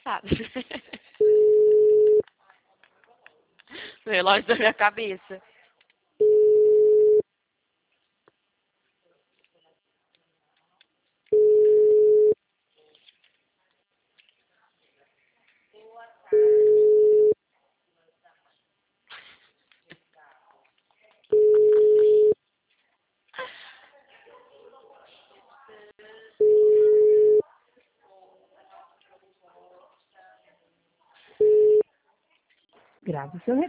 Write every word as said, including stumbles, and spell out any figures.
passada. O relógio da minha cabeça. Grave o seu